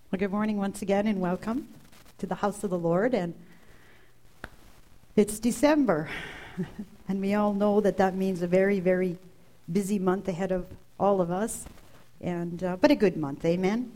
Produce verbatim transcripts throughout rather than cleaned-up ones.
Well, good morning once again and welcome to the house of the Lord. And it's December, and we all know that that means a very, very busy month ahead of all of us, and uh, but a good month, amen?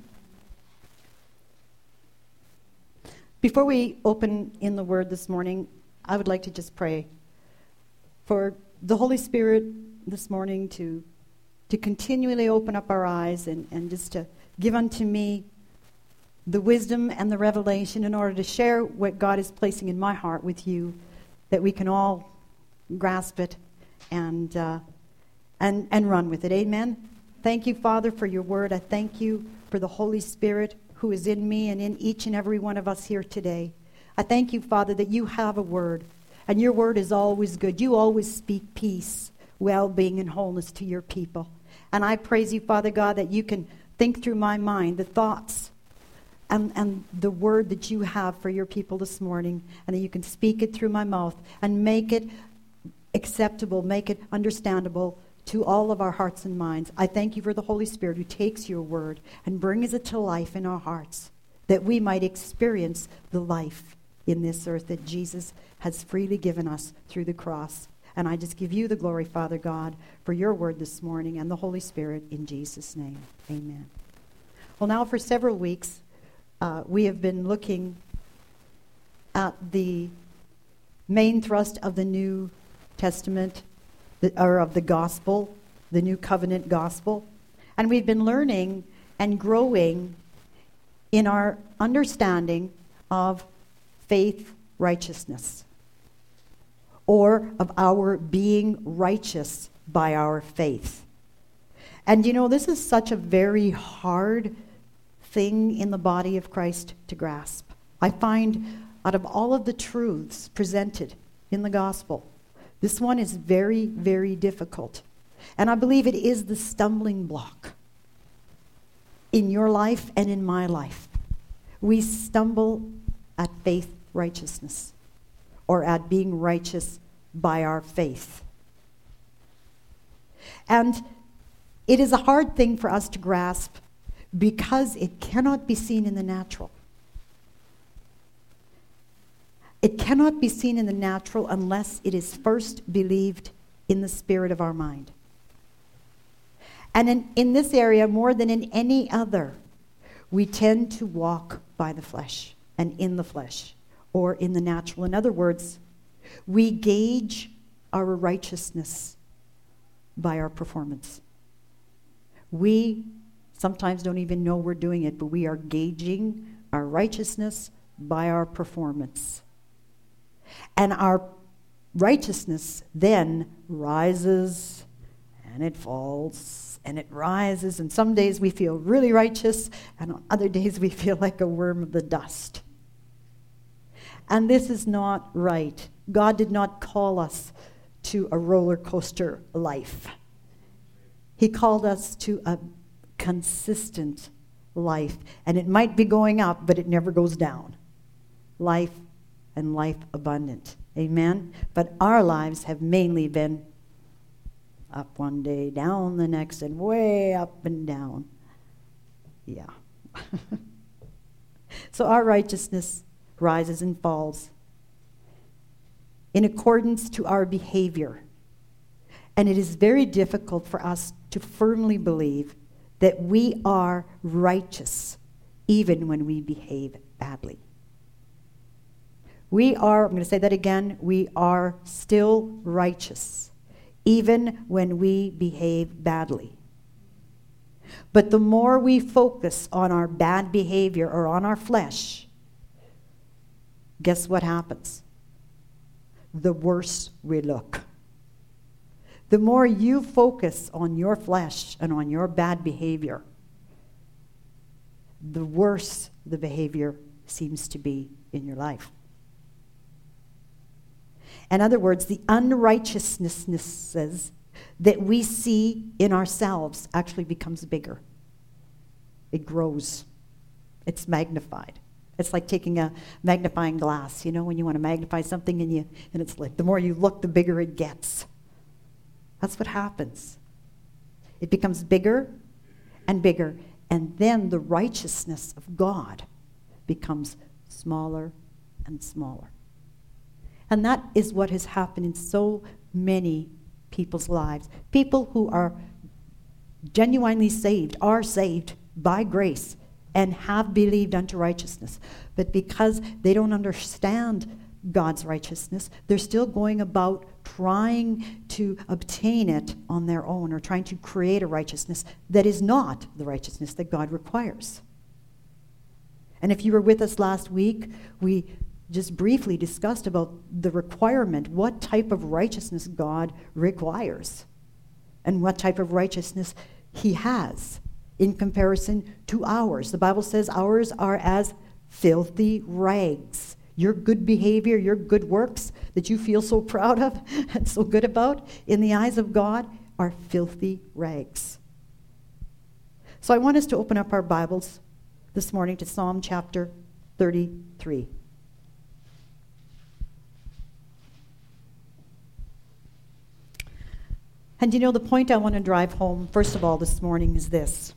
Before we open in the Word this morning, I would like to just pray for the Holy Spirit this morning to, to continually open up our eyes and, and just to give unto me the wisdom and the revelation in order to share what God is placing in my heart with you, that we can all grasp it and uh, and and run with it. Amen. Thank you, Father, for your word. I thank you for the Holy Spirit who is in me and in each and every one of us here today. I thank you, Father, that you have a word, and your word is always good. You always speak peace, well-being, and wholeness to your people. And I praise you, Father God, that you can think through my mind the thoughts And, and the word that you have for your people this morning, and that you can speak it through my mouth and make it acceptable, make it understandable to all of our hearts and minds. I thank you for the Holy Spirit who takes your word and brings it to life in our hearts, that we might experience the life in this earth that Jesus has freely given us through the cross. And I just give you the glory, Father God, for your word this morning and the Holy Spirit in Jesus' name. Amen. Well, now for several weeks, Uh, we have been looking at the main thrust of the New Testament, the, or of the gospel, the New Covenant gospel. And we've been learning and growing in our understanding of faith righteousness, or of our being righteous by our faith. And you know, this is such a very hard thing in the body of Christ to grasp. I find out of all of the truths presented in the gospel, this one is very, very difficult. And I believe it is the stumbling block in your life and in my life. We stumble at faith righteousness, or at being righteous by our faith. And it is a hard thing for us to grasp, because it cannot be seen in the natural. It cannot be seen in the natural unless it is first believed in the spirit of our mind. And in, in this area, more than in any other, we tend to walk by the flesh and in the flesh, or in the natural. In other words, we gauge our righteousness by our performance. We sometimes don't even know we're doing it, but we are gauging our righteousness by our performance. And our righteousness then rises and it falls and it rises. And some days we feel really righteous, and on other days we feel like a worm of the dust. And this is not right. God did not call us to a roller coaster life. He called us to a consistent life, and it might be going up, but it never goes down. Life and life abundant. Amen. But our lives have mainly been up one day, down the next, and way up and down. Yeah. So our righteousness rises and falls in accordance to our behavior. And it is very difficult for us to firmly believe that we are righteous even when we behave badly. We are, I'm going to say that again, we are still righteous even when we behave badly. But the more we focus on our bad behavior or on our flesh, guess what happens? The worse we look. The more you focus on your flesh and on your bad behavior, the worse the behavior seems to be in your life. In other words, the unrighteousnesses that we see in ourselves actually becomes bigger. It grows. It's magnified. It's like taking a magnifying glass, you know, when you want to magnify something, and you and it's like the more you look, the bigger it gets. That's what happens. It becomes bigger and bigger, And then the righteousness of God becomes smaller and smaller. And that is what has happened in so many people's lives. People who are genuinely saved, are saved by grace, and have believed unto righteousness. But because they don't understand God's righteousness, they're still going about trying to obtain it on their own, or trying to create a righteousness that is not the righteousness that God requires. And if you were with us last week, we just briefly discussed about the requirement, what type of righteousness God requires, and what type of righteousness he has in comparison to ours. The Bible says ours are as filthy rags. Your good behavior, your good works that you feel so proud of and so good about, in the eyes of God, are filthy rags. So I want us to open up our Bibles this morning to Psalm chapter thirty-three. And you know, the point I want to drive home, first of all, this morning is this.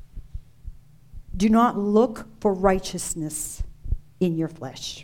Do not look for righteousness in your flesh.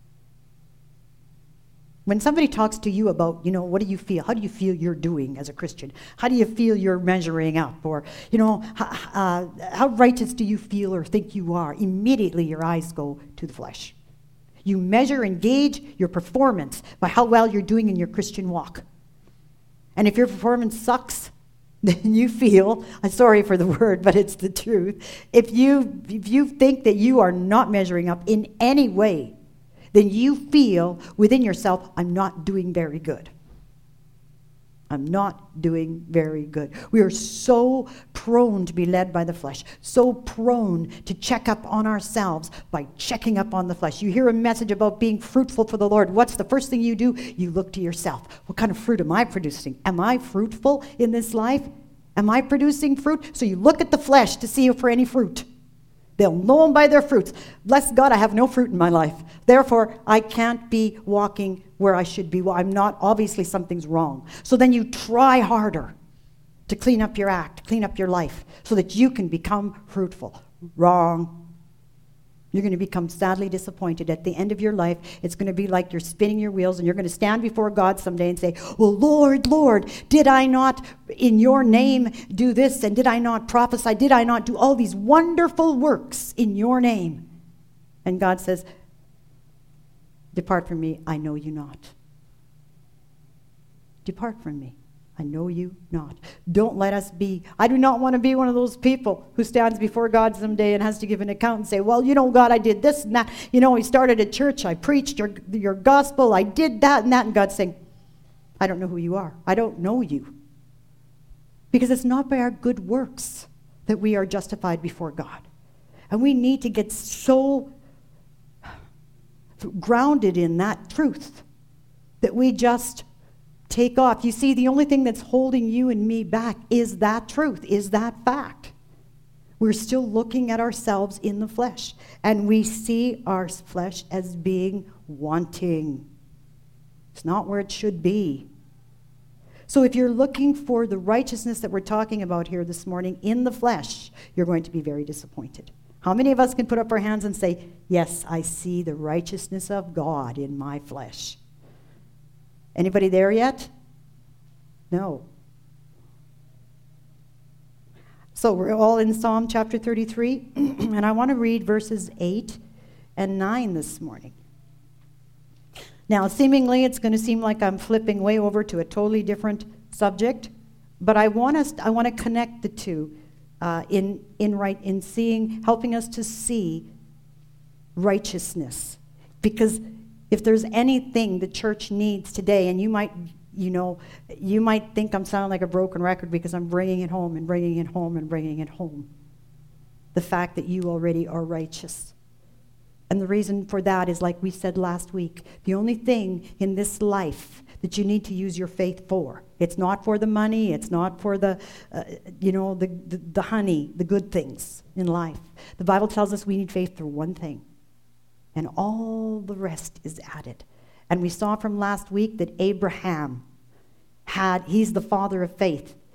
When somebody talks to you about, you know, what do you feel? How do you feel you're doing as a Christian? How do you feel you're measuring up? Or, you know, how, uh, how righteous do you feel or think you are? Immediately your eyes go to the flesh. You measure and gauge your performance by how well you're doing in your Christian walk. And if your performance sucks, then you feel, I'm sorry for the word, but it's the truth. If you, if you think that you are not measuring up in any way, then you feel within yourself, I'm not doing very good. I'm not doing very good. We are so prone to be led by the flesh, so prone to check up on ourselves by checking up on the flesh. You hear a message about being fruitful for the Lord. What's the first thing you do? You look to yourself. What kind of fruit am I producing? Am I fruitful in this life? Am I producing fruit? So you look at the flesh to see for any fruit. They'll know them by their fruits. Bless God, I have no fruit in my life. Therefore, I can't be walking where I should be. Well, I'm not. Obviously, something's wrong. So then you try harder to clean up your act, clean up your life, so that you can become fruitful. Wrong. You're going to become sadly disappointed. At the end of your life, it's going to be like you're spinning your wheels, and you're going to stand before God someday and say, well, Lord, Lord, did I not in your name do this? And did I not prophesy? Did I not do all these wonderful works in your name? And God says, depart from me, I know you not. Depart from me. I know you not. Don't let us be. I do not want to be one of those people who stands before God someday and has to give an account and say, well, you know, God, I did this and that. You know, we started a church. I preached your, your gospel. I did that and that. And God's saying, I don't know who you are. I don't know you. Because it's not by our good works that we are justified before God. And we need to get so grounded in that truth that we just take off. You see, the only thing that's holding you and me back is that truth, is that fact. We're still looking at ourselves in the flesh, and we see our flesh as being wanting. It's not where it should be. So if you're looking for the righteousness that we're talking about here this morning in the flesh, you're going to be very disappointed. How many of us can put up our hands and say, yes, I see the righteousness of God in my flesh? Anybody there yet? No. So we're all in Psalm chapter thirty-three, and I want to read verses eight and nine this morning. Now, seemingly, it's going to seem like I'm flipping way over to a totally different subject, but I want us, I want to connect the two uh, in in right in seeing, helping us to see righteousness, because if there's anything the church needs today, and you might, you know, you might think I'm sounding like a broken record because I'm bringing it home and bringing it home and bringing it home. The fact that you already are righteous. And the reason for that is, like we said last week, the only thing in this life that you need to use your faith for. It's not for the money. It's not for the, uh, you know, the, the, the honey, the good things in life. The Bible tells us we need faith for one thing. And all the rest is added. And we saw from last week that Abraham had, he's the father of faith.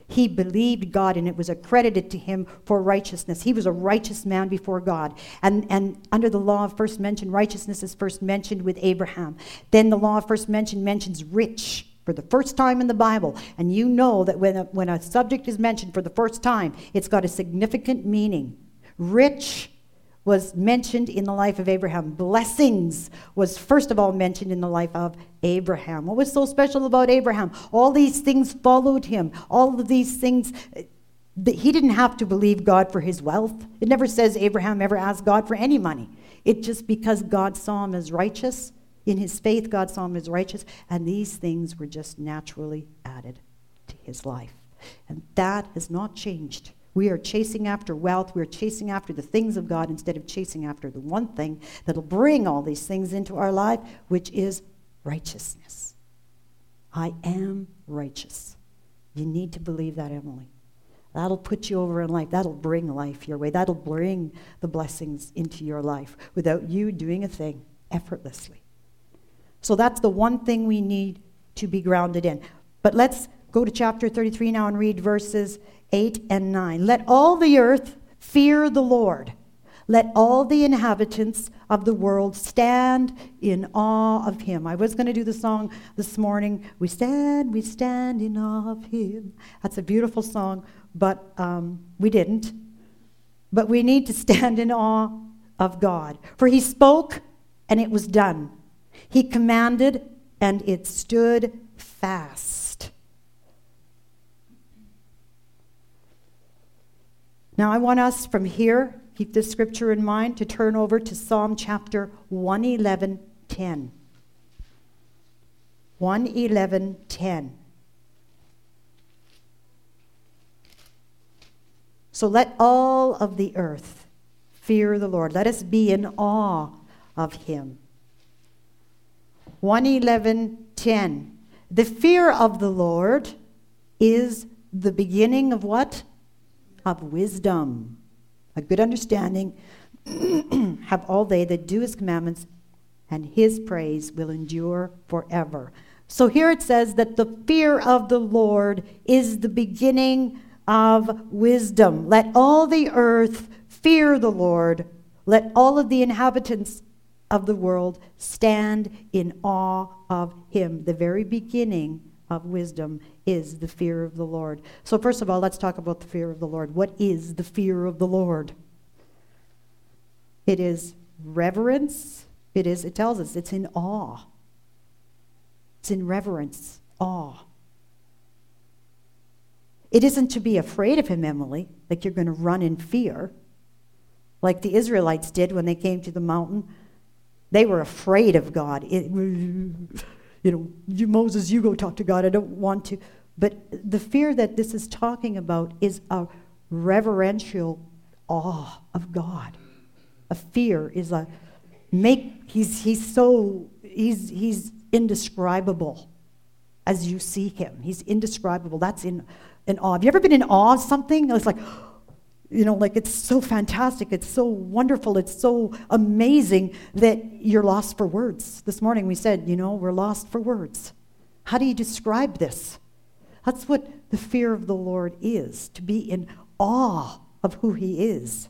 He believed God, and it was accredited to him for righteousness. He was a righteous man before God. And, and under the law of first mention, righteousness is first mentioned with Abraham. Then the law of first mention mentions rich for the first time in the Bible. And you know that when a, when a subject is mentioned for the first time, it's got a significant meaning. Rich was mentioned in the life of Abraham. Blessings was first of all mentioned in the life of Abraham. What was so special about Abraham? All these things followed him. All of these things, he didn't have to believe God for his wealth. It never says Abraham ever asked God for any money. It just because God saw him as righteous. In his faith, God saw him as righteous, and these things were just naturally added to his life. And that has not changed. We are chasing after wealth. We are chasing after the things of God instead of chasing after the one thing that'll bring all these things into our life, which is righteousness. I am righteous. You need to believe that, Emily. That'll put you over in life. That'll bring life your way. That'll bring the blessings into your life without you doing a thing effortlessly. So that's the one thing we need to be grounded in. But let's go to chapter thirty-three now and read verses eight and nine. Let all the earth fear the Lord. Let all the inhabitants of the world stand in awe of him. I was going to do the song this morning. We stand, we stand in awe of him. That's a beautiful song, but um, we didn't. But we need to stand in awe of God. For he spoke, and it was done. He commanded, and it stood fast. Now I want us from here, keep this scripture in mind, to turn over to Psalm chapter one eleven ten. one eleven ten. So let all of the earth fear the Lord. Let us be in awe of him. one eleven ten. The fear of the Lord is the beginning of what? Of wisdom. A good understanding have all they that do his commandments, and his praise will endure forever. So here it says that the fear of the Lord is the beginning of wisdom. Let all the earth fear the Lord. Let all of the inhabitants of the world stand in awe of him. The very beginning of wisdom is the fear of the Lord. So first of all, let's talk about the fear of the Lord. What is the fear of the Lord? It is reverence. It is, it tells us, it's in awe. It's in reverence, awe. It isn't to be afraid of him, Emily, like you're going to run in fear, like the Israelites did when they came to the mountain. They were afraid of God. It, you know, you, Moses, you go talk to God. I don't want to. But the fear that this is talking about is a reverential awe of God. A fear is a make. He's he's so he's he's indescribable as you see him. He's indescribable. That's in in awe. Have you ever been in awe of something? It's like, you know, like it's so fantastic, it's so wonderful, it's so amazing that you're lost for words. This morning we said, you know, we're lost for words. How do you describe this? That's what the fear of the Lord is, to be in awe of who he is.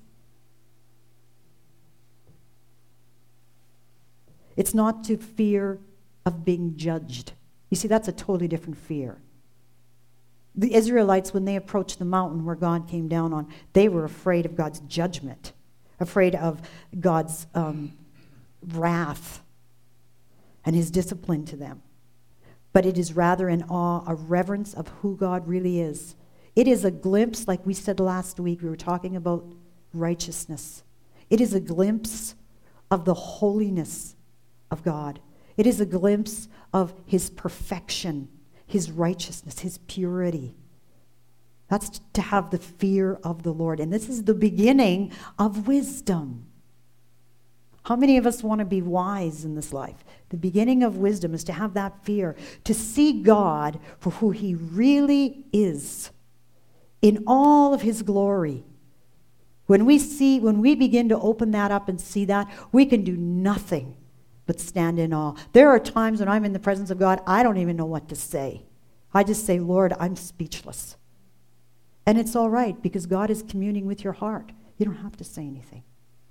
It's not to fear of being judged. You see, that's a totally different fear. The Israelites, when they approached the mountain where God came down on, they were afraid of God's judgment, afraid of God's um, wrath and his discipline to them. But it is rather an awe, a reverence of who God really is. It is a glimpse, like we said last week, we were talking about righteousness. It is a glimpse of the holiness of God. It is a glimpse of his perfection, his righteousness, his purity. That's to have the fear of the Lord. And this is the beginning of wisdom. How many of us want to be wise in this life? The beginning of wisdom is to have that fear, to see God for who he really is in all of his glory. When we see, when we begin to open that up and see that, we can do nothing but stand in awe. There are times when I'm in the presence of God, I don't even know what to say. I just say, Lord, I'm speechless. And it's all right because God is communing with your heart. You don't have to say anything.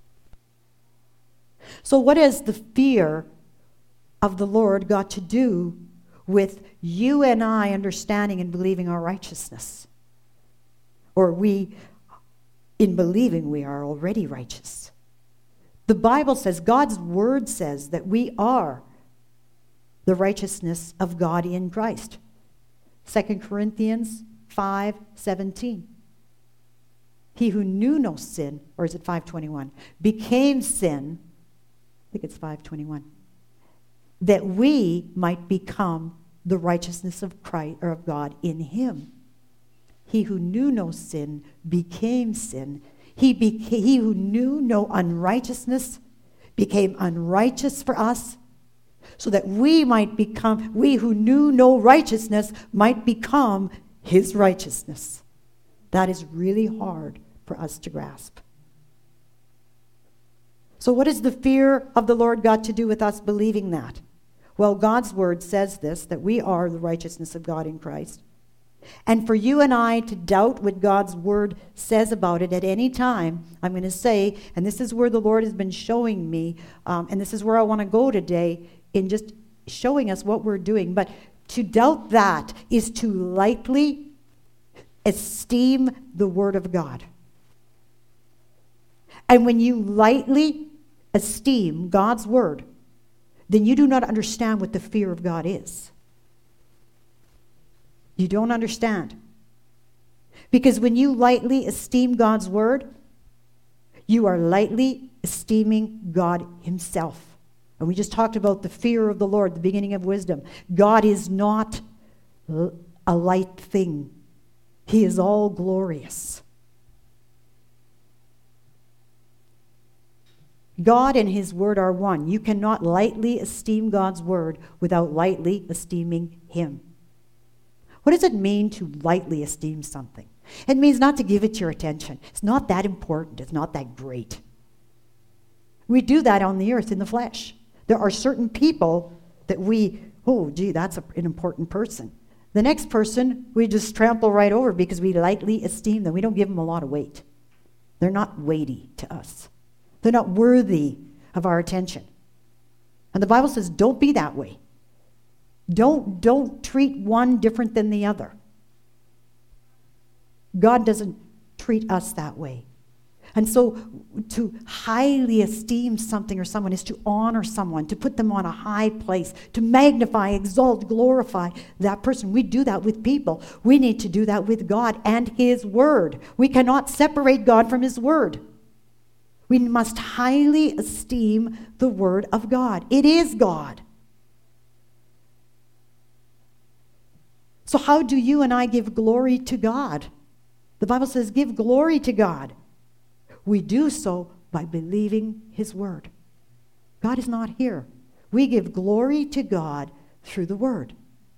So what has the fear of the Lord got to do with you and I understanding and believing our righteousness? Or we, in believing, we are already righteous. The Bible says, God's word says that we are the righteousness of God in Christ. Second Corinthians five seventeen. He who knew no sin, or is it five twenty-one, became sin, I think it's five twenty-one, that we might become the righteousness of Christ, or of God in him. He who knew no sin became sin. He, beca- he who knew no unrighteousness became unrighteous for us, so that we might become, we who knew no righteousness might become his righteousness. That is really hard for us to grasp. So what has the fear of the Lord got to do with us believing that? Well, God's word says this, that we are the righteousness of God in Christ. And for you and I to doubt what God's word says about it at any time, I'm going to say, and this is where the Lord has been showing me, um, and this is where I want to go today, in just showing us what we're doing. But to doubt that is to lightly esteem the word of God. And when you lightly esteem God's word, then you do not understand what the fear of God is. You don't understand. Because when you lightly esteem God's word, you are lightly esteeming God himself. And we just talked about the fear of the Lord, the beginning of wisdom. God is not a light thing. He is all glorious. God and his word are one. You cannot lightly esteem God's word without lightly esteeming him. What does it mean to lightly esteem something? It means not to give it your attention. It's not that important. It's not that great. We do that on the earth in the flesh. There are certain people that we, oh, gee, that's a, an important person. The next person, we just trample right over because we lightly esteem them. We don't give them a lot of weight. They're not weighty to us. They're not worthy of our attention. And the Bible says, don't be that way. Don't, don't treat one different than the other. God doesn't treat us that way. And so to highly esteem something or someone is to honor someone, to put them on a high place, to magnify, exalt, glorify that person. We do that with people. We need to do that with God and his word. We cannot separate God from his word. We must highly esteem the word of God. It is God. So how do you and I give glory to God? The Bible says, give glory to God. We do so by believing his word. God is not here. We give glory to God through the word.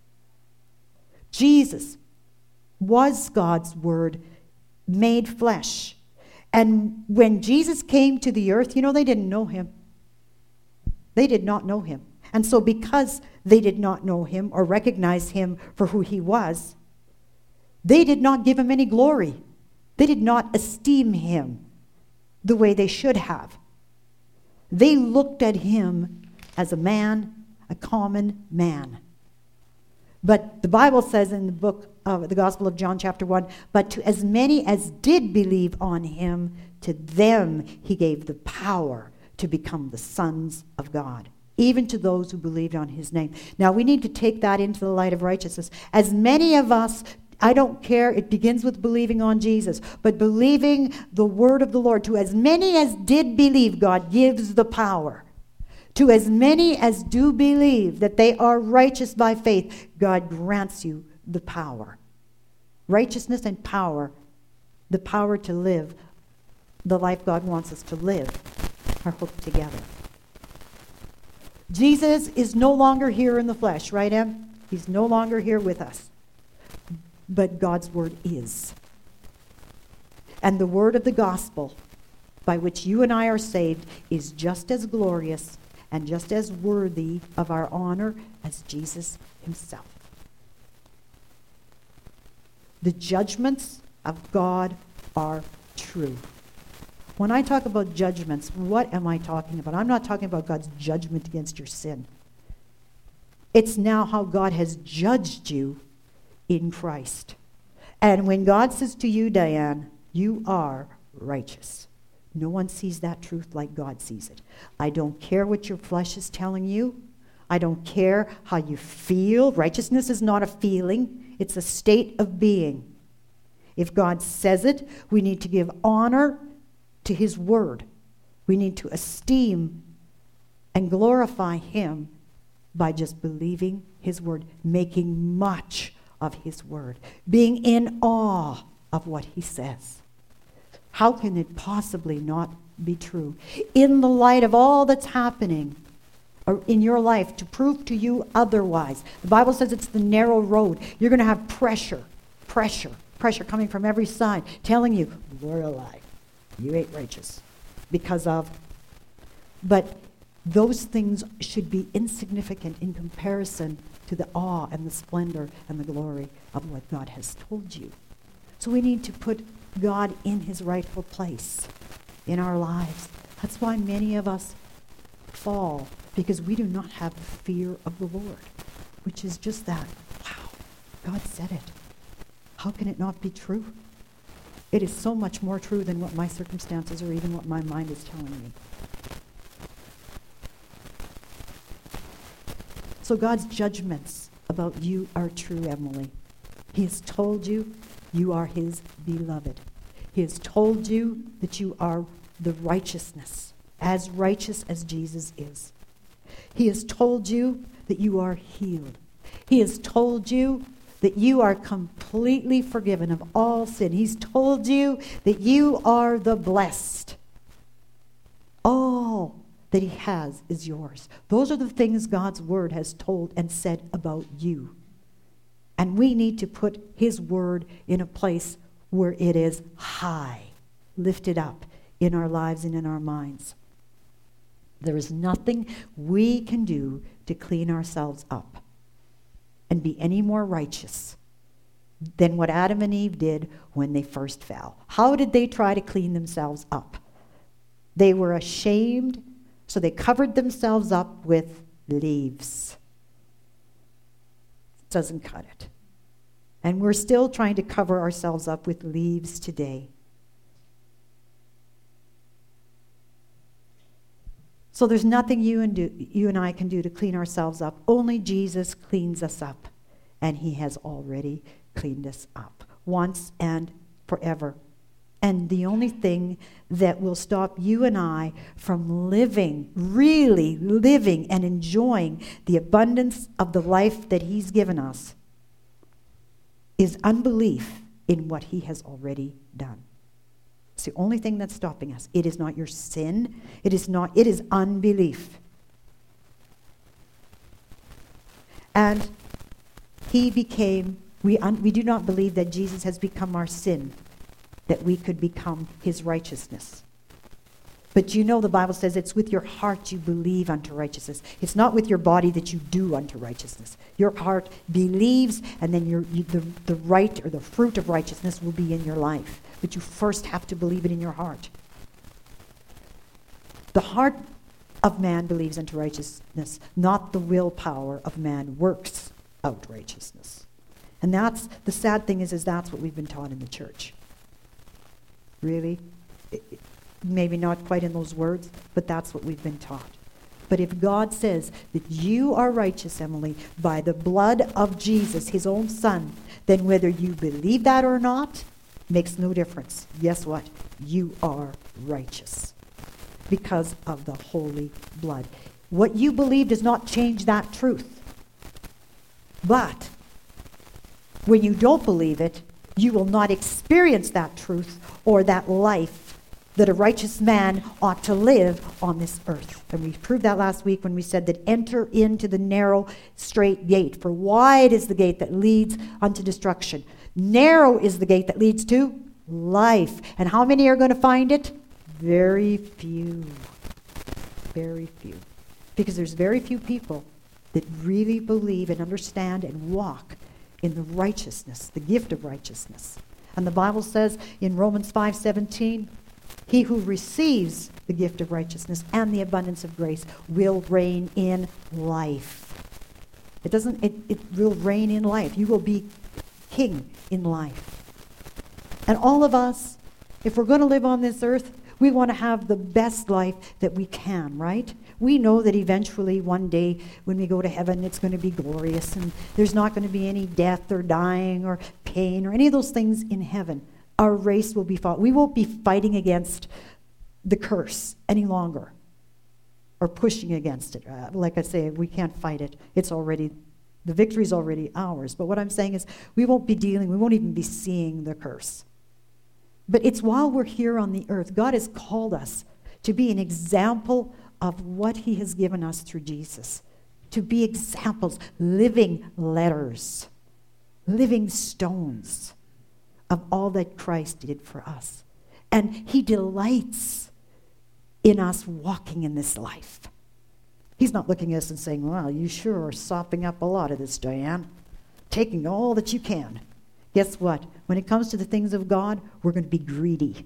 Jesus was God's word made flesh. And when Jesus came to the earth, you know, they didn't know him. They did not know him. And so because they did not know him or recognize him for who he was, they did not give him any glory. They did not esteem him the way they should have. They looked at him as a man, a common man. But the Bible says in the book of the Gospel of John chapter one, but to as many as did believe on him, to them he gave the power to become the sons of God, even to those who believed on his name. Now we need to take that into the light of righteousness. As many of us, I don't care, it begins with believing on Jesus, but believing the word of the Lord. To as many as did believe, God gives the power. To as many as do believe that they are righteous by faith, God grants you the power. Righteousness and power, the power to live the life God wants us to live, are hooked together. Jesus is no longer here in the flesh, right, Em? He's no longer here with us. But God's word is. And the word of the gospel by which you and I are saved is just as glorious and just as worthy of our honor as Jesus himself. The judgments of God are true. When I talk about judgments, what am I talking about? I'm not talking about God's judgment against your sin. It's now how God has judged you in Christ. And when God says to you, Diane, you are righteous. No one sees that truth like God sees it. I don't care what your flesh is telling you. I don't care how you feel. Righteousness is not a feeling. It's a state of being. If God says it, we need to give honor to his word. We need to esteem and glorify him by just believing his word, making much of his word, being in awe of what he says. How can it possibly not be true? In the light of all that's happening in your life, to prove to you otherwise. The Bible says it's the narrow road. You're going to have pressure, pressure, pressure coming from every side, telling you, Lorelei, you ain't righteous because of. But those things should be insignificant in comparison to the awe and the splendor and the glory of what God has told you. So we need to put God in his rightful place in our lives. That's why many of us fall, because we do not have the fear of the Lord, which is just that. Wow, God said it. How can it not be true? It is so much more true than what my circumstances or even what my mind is telling me. So God's judgments about you are true, Emily. He has told you you are his beloved. He has told you that you are the righteousness, as righteous as Jesus is. He has told you that you are healed. He has told you that you are completely forgiven of all sin. He's told you that you are the blessed. All that he has is yours. Those are the things God's word has told and said about you. And we need to put his word in a place where it is high, lifted up in our lives and in our minds. There is nothing we can do to clean ourselves up and be any more righteous than what Adam and Eve did when they first fell. How did they try to clean themselves up? They were ashamed, so they covered themselves up with leaves. It doesn't cut it. And we're still trying to cover ourselves up with leaves today. So there's nothing you and, do, you and I can do to clean ourselves up. Only Jesus cleans us up. And he has already cleaned us up once and forever. And the only thing that will stop you and I from living, really living and enjoying the abundance of the life that he's given us is unbelief in what he has already done. It's the only thing that's stopping us. It is not your sin. It is not, it is unbelief. And he became, we, un, we do not believe that Jesus has become our sin, that we could become his righteousness. But you know the Bible says it's with your heart you believe unto righteousness. It's not with your body that you do unto righteousness. Your heart believes, and then your, you, the, the right or the fruit of righteousness will be in your life. But you first have to believe it in your heart. The heart of man believes unto righteousness, not the willpower of man works out righteousness. And that's, the sad thing is, is that's what we've been taught in the church. Really? It, it, maybe not quite in those words, but that's what we've been taught. But if God says that you are righteous, Emily, by the blood of Jesus, his own son, then whether you believe that or not, makes no difference. Guess what? You are righteous because of the holy blood. What you believe does not change that truth. But when you don't believe it, you will not experience that truth or that life that a righteous man ought to live on this earth. And we proved that last week when we said that enter into the narrow, straight gate. For wide is the gate that leads unto destruction. Narrow is the gate that leads to life. And how many are going to find it? Very few. Very few. Because there's very few people that really believe and understand and walk in the righteousness, the gift of righteousness. And the Bible says in Romans five seventeen, he who receives the gift of righteousness and the abundance of grace will reign in life. It doesn't, it, it will reign in life. You will be king in life. And all of us, if we're going to live on this earth, we want to have the best life that we can, right? We know that eventually one day when we go to heaven, it's going to be glorious and there's not going to be any death or dying or pain or any of those things in heaven. Our race will be fought. We won't be fighting against the curse any longer or pushing against it. Uh, like I say, we can't fight it. It's already, the victory's already ours. But what I'm saying is we won't be dealing, we won't even be seeing the curse. But it's while we're here on the earth, God has called us to be an example of what he has given us through Jesus. To be examples, living letters, living stones of all that Christ did for us. And he delights in us walking in this life. He's not looking at us and saying, well, you sure are sopping up a lot of this, Diane. Taking all that you can. Guess what? When it comes to the things of God, we're going to be greedy.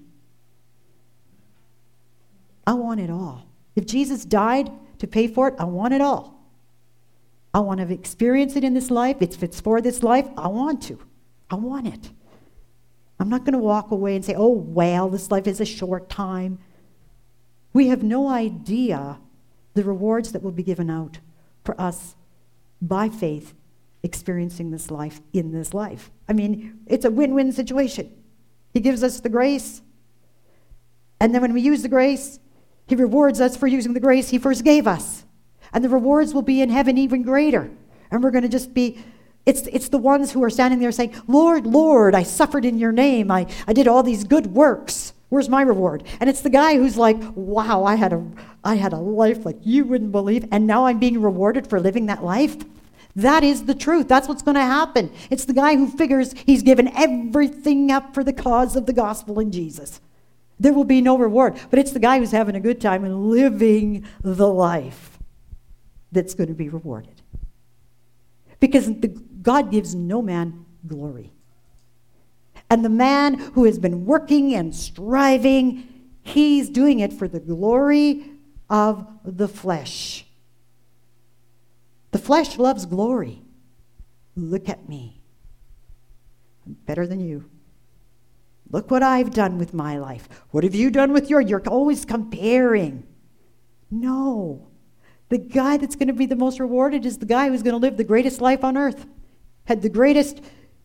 I want it all. If Jesus died to pay for it, I want it all. I want to experience it in this life. If it's for this life, I want to. I want it. I'm not going to walk away and say, oh, well, this life is a short time. We have no idea the rewards that will be given out for us by faith experiencing this life in this life. I mean, it's a win-win situation. He gives us the grace, and then when we use the grace, he rewards us for using the grace he first gave us. And the rewards will be in heaven even greater. And we're going to just be, it's it's the ones who are standing there saying, Lord, Lord, I suffered in your name. I, I did all these good works. Where's my reward? And it's the guy who's like, wow, I had a I had a life like you wouldn't believe, and now I'm being rewarded for living that life. That is the truth. That's what's going to happen. It's the guy who figures he's given everything up for the cause of the gospel in Jesus. There will be no reward. But it's the guy who's having a good time and living the life that's going to be rewarded. Because the, God gives no man glory. And the man who has been working and striving, he's doing it for the glory of the flesh. The flesh loves glory. Look at me. I'm better than you. Look what I've done with my life. What have you done with your? You're always comparing. No. The guy that's going to be the most rewarded is the guy who's going to live the greatest life on earth. Had the greatest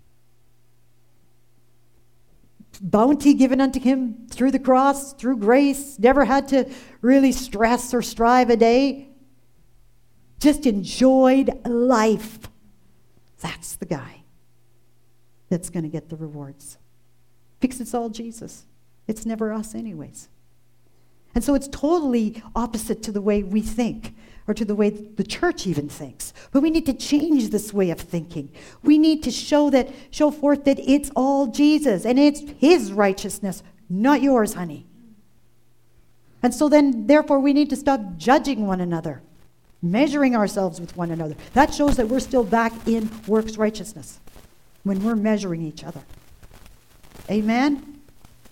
bounty given unto him through the cross, through grace. Never had to really stress or strive a day. Just enjoyed life. That's the guy that's going to get the rewards. Because it's all Jesus. It's never us anyways. And so it's totally opposite to the way we think, or to the way the church even thinks. But we need to change this way of thinking. We need to show that, show forth that it's all Jesus, and it's his righteousness, not yours, honey. And so then, therefore, we need to stop judging one another, measuring ourselves with one another. That shows that we're still back in works righteousness, when we're measuring each other. Amen?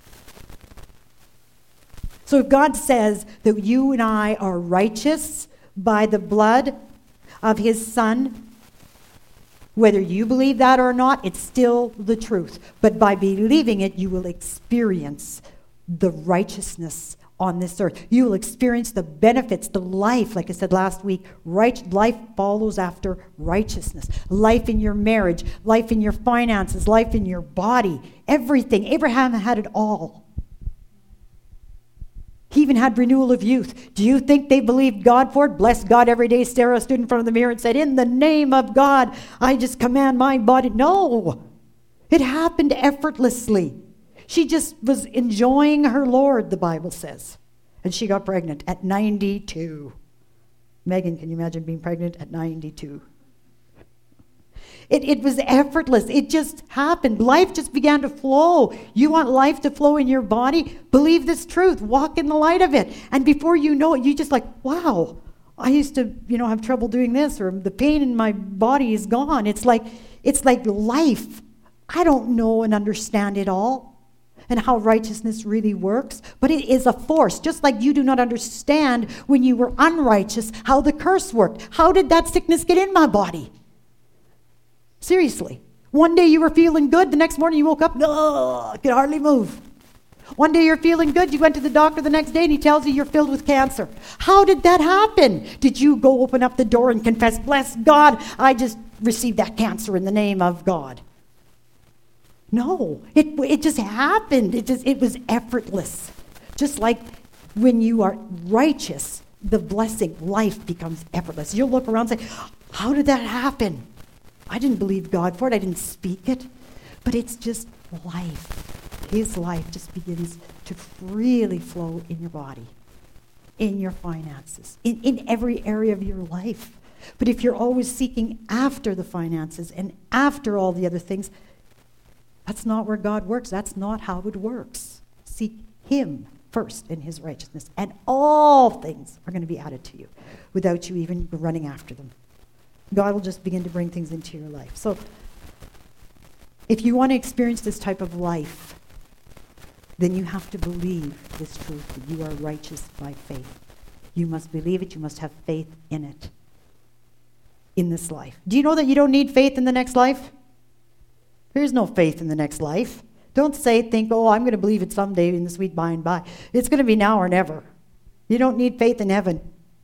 So if God says that you and I are righteous by the blood of his Son, whether you believe that or not, it's still the truth. But by believing it, you will experience the righteousness on this earth. You will experience the benefits, the life, like I said last week. Right, life follows after righteousness. Life in your marriage, life in your finances, life in your body, everything. Abraham had it all. He even had renewal of youth. Do you think they believed God for it? Bless God every day. Sarah stood in front of the mirror and said, in the name of God, I just command my body. No, it happened effortlessly. She just was enjoying her Lord, the Bible says. And she got pregnant at ninety-two. Megan, can you imagine being pregnant at ninety-two? It, it was effortless. It just happened. Life just began to flow. You want life to flow in your body? Believe this truth. Walk in the light of it. And before you know it, you just like, wow, I used to, you know, have trouble doing this, or the pain in my body is gone. It's like, it's like life I don't know and understand it all and how righteousness really works, but it is a force. Just like you do not understand when you were unrighteous how the curse worked. How did that sickness get in my body? Seriously. One day you were feeling good, the next morning you woke up, no, I could hardly move. One day you're feeling good, you went to the doctor the next day and he tells you you're filled with cancer. How did that happen? Did you go open up the door and confess, bless God, I just received that cancer in the name of God? No, it it just happened. It just it was effortless. Just like when you are righteous, the blessing, life becomes effortless. You'll look around and say, how did that happen? I didn't believe God for it. I didn't speak it. But it's just life. His life just begins to freely flow in your body, in your finances, in, in every area of your life. But if you're always seeking after the finances and after all the other things, that's not where God works. That's not how it works. Seek him first in his righteousness, and all things are going to be added to you without you even running after them. God will just begin to bring things into your life. So if you want to experience this type of life, then you have to believe this truth, that you are righteous by faith. You must believe it. You must have faith in it, in this life. Do you know that you don't need faith in the next life? There's no faith in the next life. Don't say, think, oh, I'm going to believe it someday in the sweet by and by. It's going to be now or never. You don't need faith in heaven.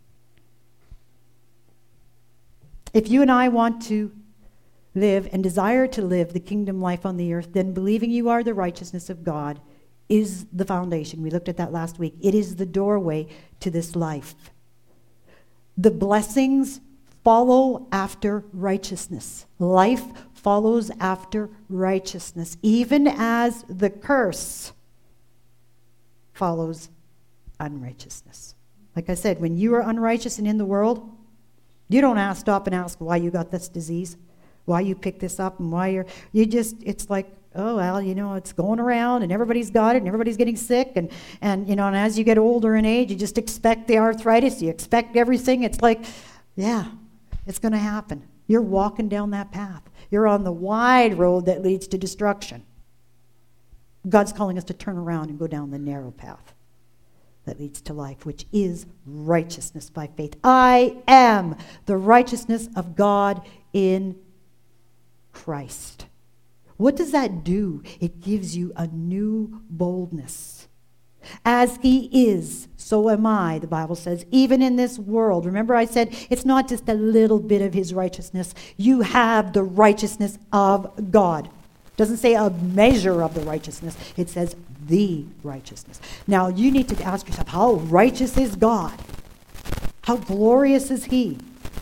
If you and I want to live and desire to live the kingdom life on the earth, then believing you are the righteousness of God is the foundation. We looked at that last week. It is the doorway to this life. The blessings follow after righteousness. Life follows after righteousness, even as the curse follows unrighteousness. Like I said, when you are unrighteous and in the world, you don't ask, stop and ask why you got this disease, why you picked this up, and why you're, you just, it's like, oh, well, you know, it's going around and everybody's got it and everybody's getting sick. And, and you know, and as you get older in age, you just expect the arthritis, you expect everything. It's like, yeah, it's going to happen. You're walking down that path. You're on the wide road that leads to destruction. God's calling us to turn around and go down the narrow path that leads to life, which is righteousness by faith. I am the righteousness of God in Christ. What does that do? It gives you a new boldness. As he is, so am I, the Bible says, even in this world. Remember I said it's not just a little bit of his righteousness. You have the righteousness of God. It doesn't say a measure of the righteousness. It says the righteousness. Now you need to ask yourself, how righteous is God? How glorious is he?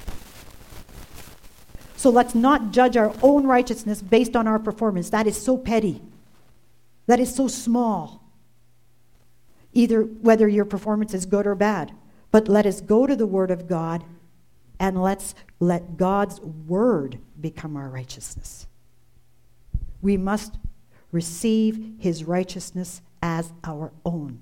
So let's not judge our own righteousness based on our performance. That is so petty. That is so small. Either whether your performance is good or bad. But let us go to the Word of God and let's let God's Word become our righteousness. We must receive his righteousness as our own.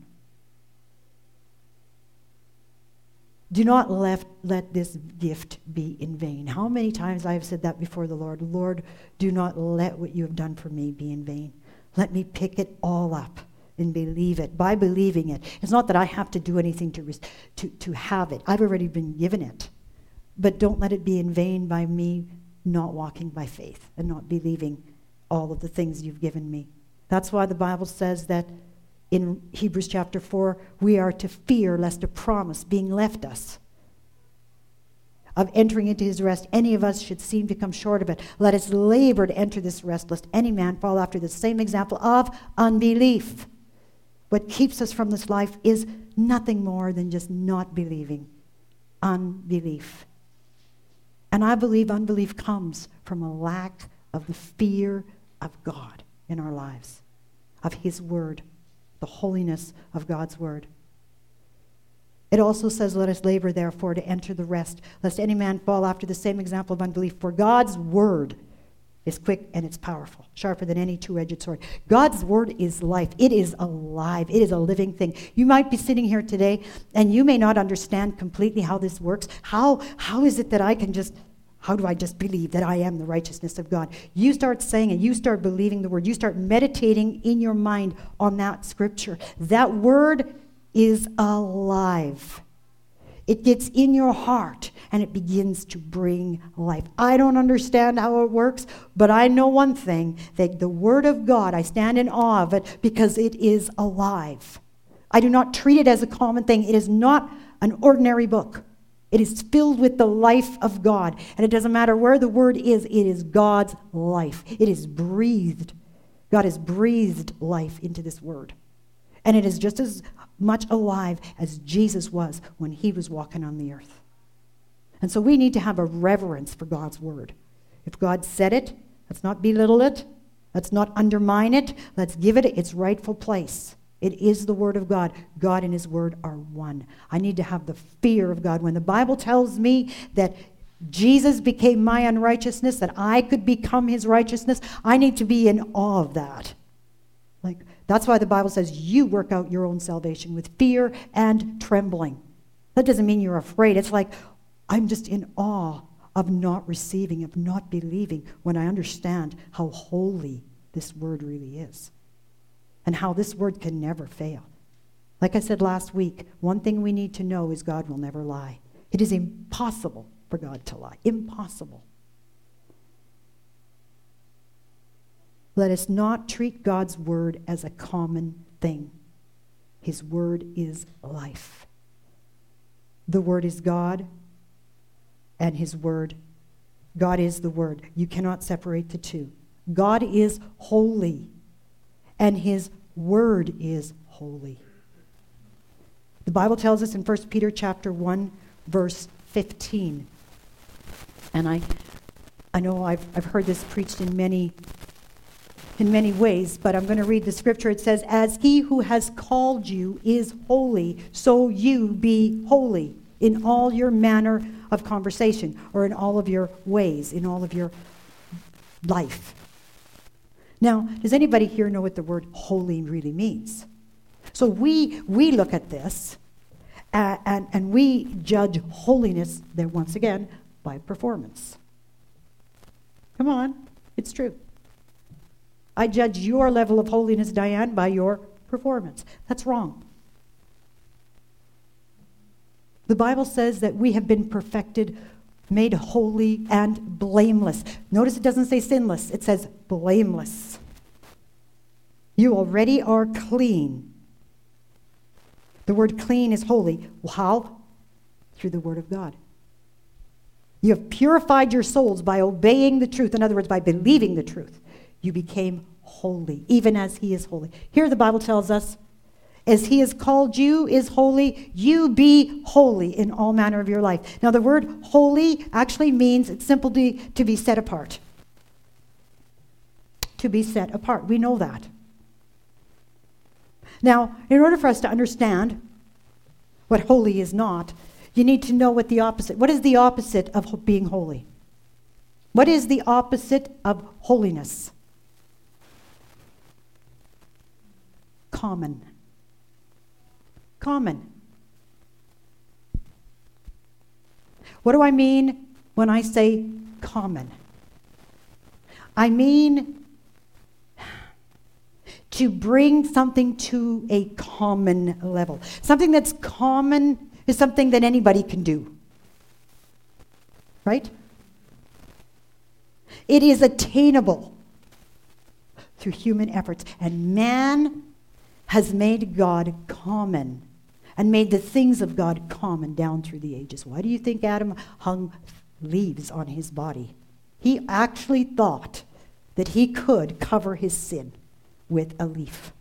Do not let, let this gift be in vain. How many times I have said that before the Lord? Lord, do not let what you have done for me be in vain. Let me pick it all up and believe it. By believing it, it's not that I have to do anything to, to, to have it. I've already been given it. But don't let it be in vain by me not walking by faith and not believing all of the things you've given me. That's why the Bible says that in Hebrews chapter four, we are to fear lest a promise being left us of entering into his rest, any of us should seem to come short of it. Let us labor to enter this rest, lest any man fall after the same example of unbelief. What keeps us from this life is nothing more than just not believing. Unbelief. And I believe unbelief comes from a lack of the fear of God in our lives, of his word, the holiness of God's word. It also says, let us labor, therefore, to enter the rest, lest any man fall after the same example of unbelief. For God's word is quick and it's powerful, sharper than any two-edged sword. God's word is life. It is alive. It is a living thing. You might be sitting here today and you may not understand completely how this works. How, how is it that I can just, How do I just believe that I am the righteousness of God? You start saying it. You start believing the word. You start meditating in your mind on that scripture. That word is alive. It gets in your heart and it begins to bring life. I don't understand how it works, but I know one thing, that the word of God, I stand in awe of it because it is alive. I do not treat it as a common thing. It is not an ordinary book. It is filled with the life of God. And it doesn't matter where the word is, it is God's life. It is breathed. God has breathed life into this word. And it is just as much alive as Jesus was when he was walking on the earth. And so we need to have a reverence for God's word. If God said it, let's not belittle it. Let's not undermine it. Let's give it its rightful place. It is the word of God. God and his word are one. I need to have the fear of God. When the Bible tells me that Jesus became my unrighteousness, that I could become his righteousness, I need to be in awe of that. Like, that's why the Bible says you work out your own salvation with fear and trembling. That doesn't mean you're afraid. It's like, I'm just in awe of not receiving, of not believing, when I understand how holy this word really is. And how this word can never fail. Like I said last week, one thing we need to know is God will never lie. It is impossible for God to lie. Impossible. Let us not treat God's word as a common thing. His word is life. The word is God, and his word, God is the word. You cannot separate the two. God is holy. And his word is holy. The Bible tells us in First Peter chapter one, verse fifteen. And I I know I've I've heard this preached in many in many ways, but I'm going to read the scripture. It says, "As he who has called you is holy, so you be holy in all your manner of conversation," or in all of your ways, in all of your life. Now, does anybody here know what the word holy really means? So we we look at this uh, and, and we judge holiness, there once again, by performance. Come on, it's true. I judge your level of holiness, Diane, by your performance. That's wrong. The Bible says that we have been perfected, made holy and blameless. Notice it doesn't say sinless, it says blameless. You already are clean. The word clean is holy. How? Through the word of God. You have purified your souls by obeying the truth. In other words, by believing the truth. You became holy, even as he is holy. Here the Bible tells us, as he has called you is holy, you be holy in all manner of your life. Now the word holy actually means, it's simply to be set apart. To be set apart. We know that. Now, in order for us to understand what holy is not, you need to know what the opposite, what is the opposite of being holy? What is the opposite of holiness? Common. Common. What do I mean when I say common? I mean to bring something to a common level. Something that's common is something that anybody can do. Right? It is attainable through human efforts. And man has made God common and made the things of God common down through the ages. Why do you think Adam hung leaves on his body? He actually thought that he could cover his sin with a leaf.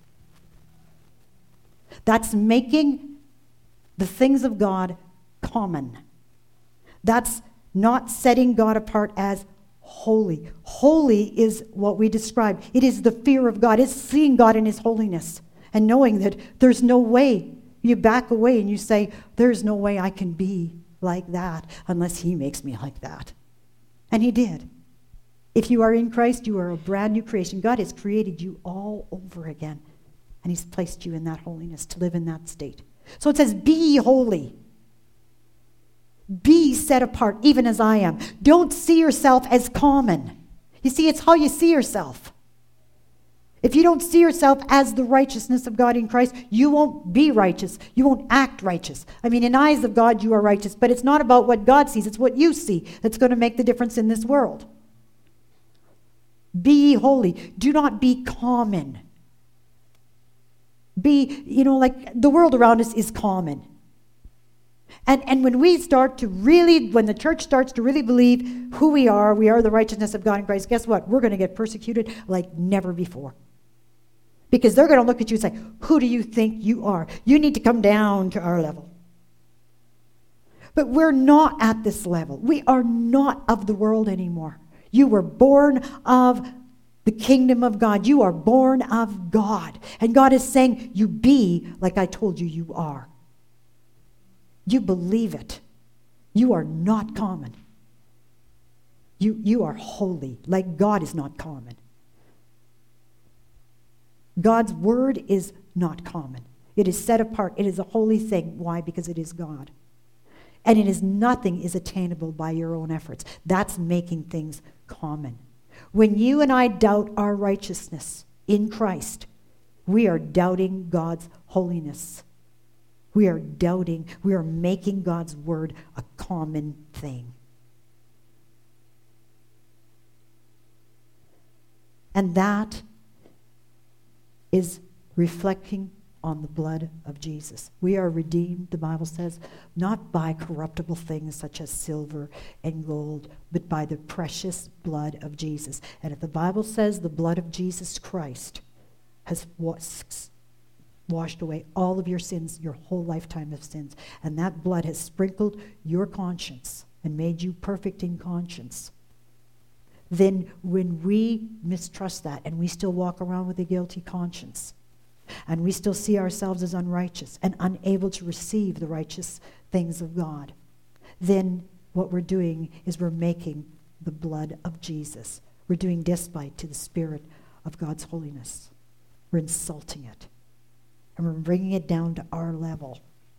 That's making the things of God common. That's not setting God apart as holy. Holy is what we describe. It is the fear of God. It's seeing God in his holiness and knowing that there's no way. You back away and you say, there's no way I can be like that unless he makes me like that. And he did. If you are in Christ, you are a brand new creation. God has created you all over again. And he's placed you in that holiness to live in that state. So it says, be holy. Be set apart, even as I am. Don't see yourself as common. You see, it's how you see yourself. If you don't see yourself as the righteousness of God in Christ, you won't be righteous. You won't act righteous. I mean, in eyes of God, you are righteous, but it's not about what God sees. It's what you see that's going to make the difference in this world. Be holy. Do not be common. Be, you know, like the world around us is common. And and when we start to really, when the church starts to really believe who we are, we are the righteousness of God in Christ, guess what? We're going to get persecuted like never before. Because they're going to look at you and say, who do you think you are? You need to come down to our level. But we're not at this level. We are not of the world anymore. You were born of the kingdom of God. You are born of God. And God is saying, you be like I told you you are. You believe it. You are not common. You, you are holy, like God is not common. God's word is not common. It is set apart. It is a holy thing. Why? Because it is God. And it is nothing is attainable by your own efforts. That's making things common. When you and I doubt our righteousness in Christ, we are doubting God's holiness. We are doubting, we are making God's word a common thing. And that is reflecting on the blood of Jesus. We are redeemed, the Bible says, not by corruptible things such as silver and gold, but by the precious blood of Jesus. And if the Bible says the blood of Jesus Christ has was washed away all of your sins, your whole lifetime of sins, and that blood has sprinkled your conscience and made you perfect in conscience, then when we mistrust that and we still walk around with a guilty conscience and we still see ourselves as unrighteous and unable to receive the righteous things of God, then what we're doing is we're making the blood of Jesus. We're doing despite to the Spirit of God's holiness. We're insulting it. And we're bringing it down to our level.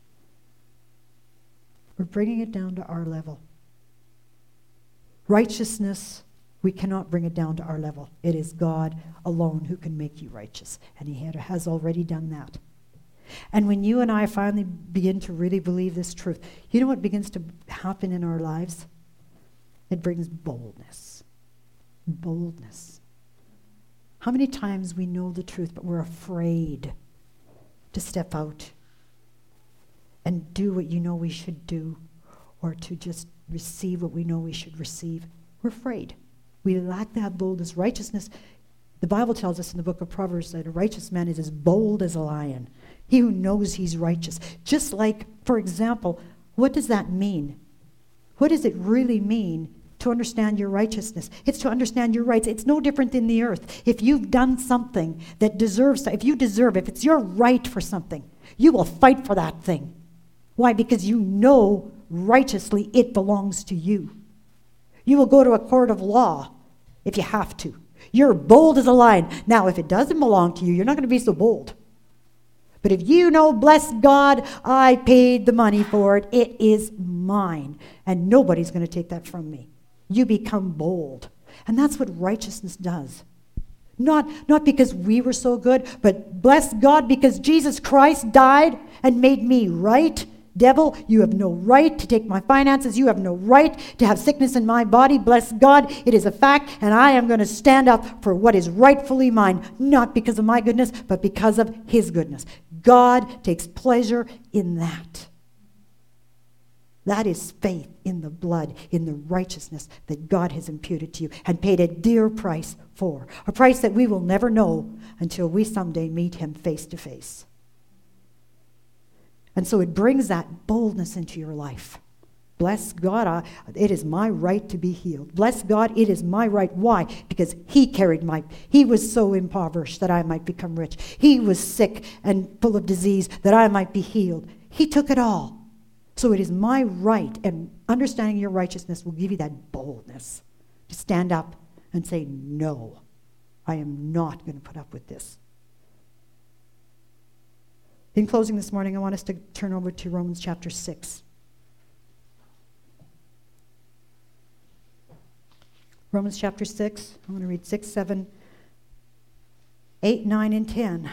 We're bringing it down to our level. Righteousness, we cannot bring it down to our level. It is God alone who can make you righteous. And he had, has already done that. And when you and I finally begin to really believe this truth, you know what begins to happen in our lives? It brings boldness. Boldness. How many times we know the truth, but we're afraid to step out and do what you know we should do, or to just receive what we know we should receive? We're afraid. We lack that boldness. Righteousness, the Bible tells us in the book of Proverbs that a righteous man is as bold as a lion. He who knows he's righteous. Just like, for example, what does that mean? What does it really mean to understand your righteousness? It's to understand your rights. It's no different in the earth. If you've done something that deserves, if you deserve, if it's your right for something, you will fight for that thing. Why? Because you know righteously it belongs to you. You will go to a court of law if you have to. You're bold as a lion. Now, if it doesn't belong to you, you're not going to be so bold. But if you know, bless God, I paid the money for it, it is mine, and nobody's going to take that from me. You become bold. And that's what righteousness does. Not, not because we were so good, but bless God because Jesus Christ died and made me right. Devil, you have no right to take my finances. You have no right to have sickness in my body. Bless God, it is a fact, and I am going to stand up for what is rightfully mine, not because of my goodness, but because of his goodness. God takes pleasure in that. That is faith in the blood, in the righteousness that God has imputed to you and paid a dear price for. A price that we will never know until we someday meet him face to face. And so it brings that boldness into your life. Bless God, I, it is my right to be healed. Bless God, it is my right. Why? Because he carried my, he was so impoverished that I might become rich. He was sick and full of disease that I might be healed. He took it all. So it is my right, and understanding your righteousness will give you that boldness to stand up and say, no, I am not going to put up with this. In closing this morning, I want us to turn over to Romans chapter six. Romans chapter six. I'm going to read six, seven, eight, nine, and ten.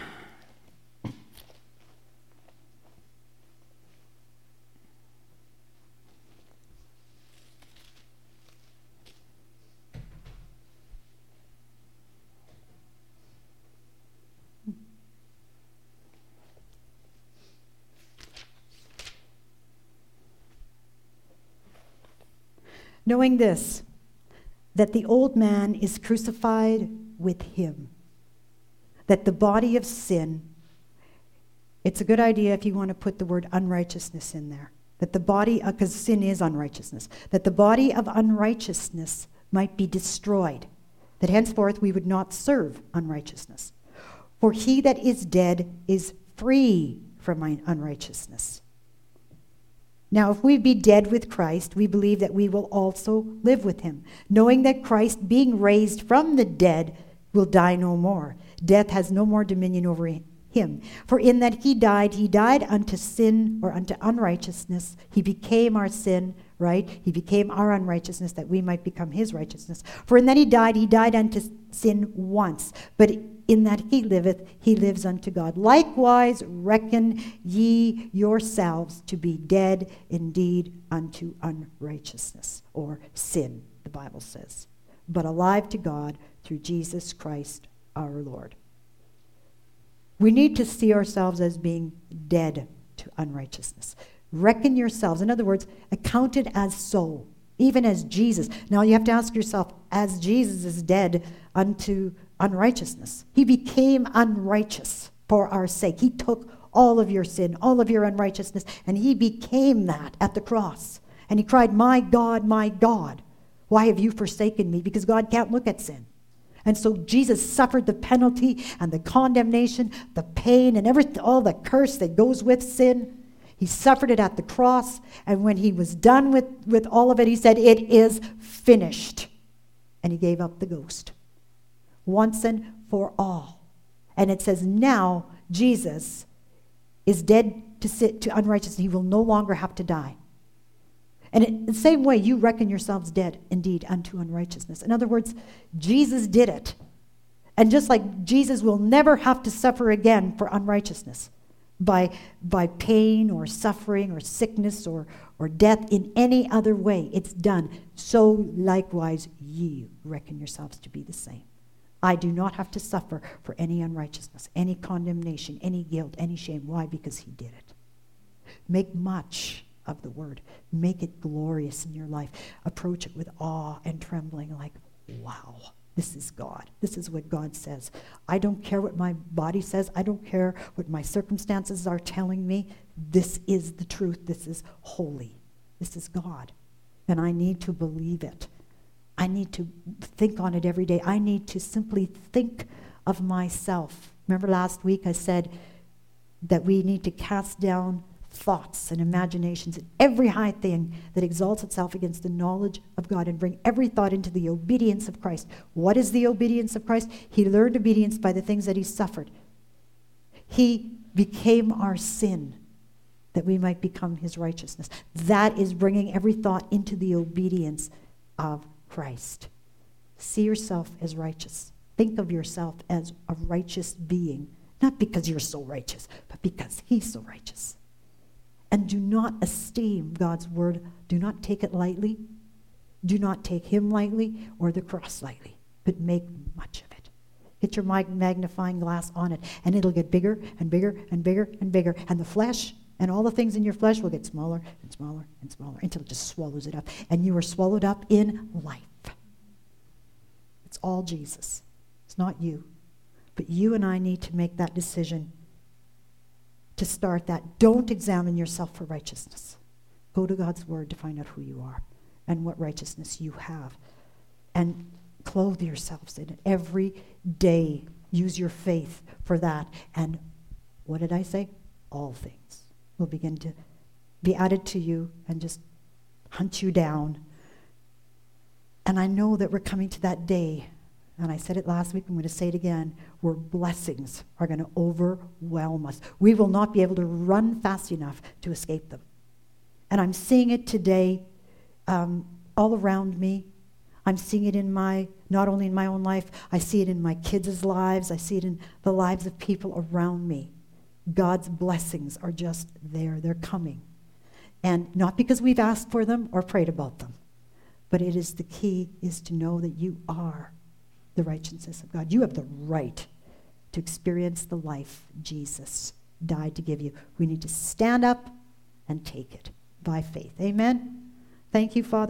Knowing this, that the old man is crucified with him, that the body of sin, it's a good idea if you want to put the word unrighteousness in there, that the body, because sin is unrighteousness, that the body of unrighteousness might be destroyed, that henceforth we would not serve unrighteousness. For he that is dead is free from unrighteousness. Now, if we be dead with Christ, we believe that we will also live with him, knowing that Christ, being raised from the dead, will die no more. Death has no more dominion over him. For in that he died, he died unto sin, or unto unrighteousness. He became our sin, right? He became our unrighteousness, that we might become his righteousness. For in that he died, he died unto sin once. But in that he liveth, he lives unto God. Likewise reckon ye yourselves to be dead indeed unto unrighteousness, or sin, the Bible says, but alive to God through Jesus Christ our Lord. We need to see ourselves as being dead to unrighteousness. Reckon yourselves, in other words, accounted as so, even as Jesus. Now you have to ask yourself, as Jesus is dead unto unrighteousness, he became unrighteous for our sake. He took all of your sin, all of your unrighteousness, and he became that at the cross. And he cried, my God, my God, why have you forsaken me? Because God can't look at sin. And so Jesus suffered the penalty and the condemnation, the pain, and everything, all the curse that goes with sin. He suffered it at the cross, and when he was done with, with all of it, he said, it is finished. And he gave up the ghost once and for all. And it says now Jesus is dead to sit to unrighteousness. He will no longer have to die. And in the same way, you reckon yourselves dead indeed unto unrighteousness. In other words, Jesus did it. And just like Jesus will never have to suffer again for unrighteousness, by, by pain or suffering or sickness or, or death in any other way, it's done. So likewise ye reckon yourselves to be the same. I do not have to suffer for any unrighteousness, any condemnation, any guilt, any shame. Why? Because he did it. Make much of the word. Make it glorious in your life. Approach it with awe and trembling, like, wow, this is God. This is what God says. I don't care what my body says. I don't care what my circumstances are telling me. This is the truth. This is holy. This is God. And I need to believe it. I need to think on it every day. I need to simply think of myself. Remember last week I said that we need to cast down thoughts and imaginations and every high thing that exalts itself against the knowledge of God, and bring every thought into the obedience of Christ. What is the obedience of Christ? He learned obedience by the things that he suffered. He became our sin that we might become his righteousness. That is bringing every thought into the obedience of Christ. See yourself as righteous. Think of yourself as a righteous being, not because you're so righteous, but because he's so righteous. And do not esteem God's word. Do not take it lightly. Do not take him lightly or the cross lightly, but make much of it. Get your magnifying glass on it, and it'll get bigger and bigger and bigger and bigger. And the flesh and all the things in your flesh will get smaller and smaller and smaller until it just swallows it up. And you are swallowed up in life. It's all Jesus. It's not you. But you and I need to make that decision to start that. Don't examine yourself for righteousness. Go to God's word to find out who you are and what righteousness you have. And clothe yourselves in it every day. Use your faith for that. And what did I say? All things will begin to be added to you and just hunt you down. And I know that we're coming to that day, and I said it last week, I'm going to say it again, where blessings are going to overwhelm us. We will not be able to run fast enough to escape them. And I'm seeing it today um, all around me. I'm seeing it in my, not only in my own life, I see it in my kids' lives. I see it in the lives of people around me. God's blessings are just there. They're coming. And not because we've asked for them or prayed about them, but it is the key is to know that you are the righteousness of God. You have the right to experience the life Jesus died to give you. We need to stand up and take it by faith. Amen. Thank you, Father.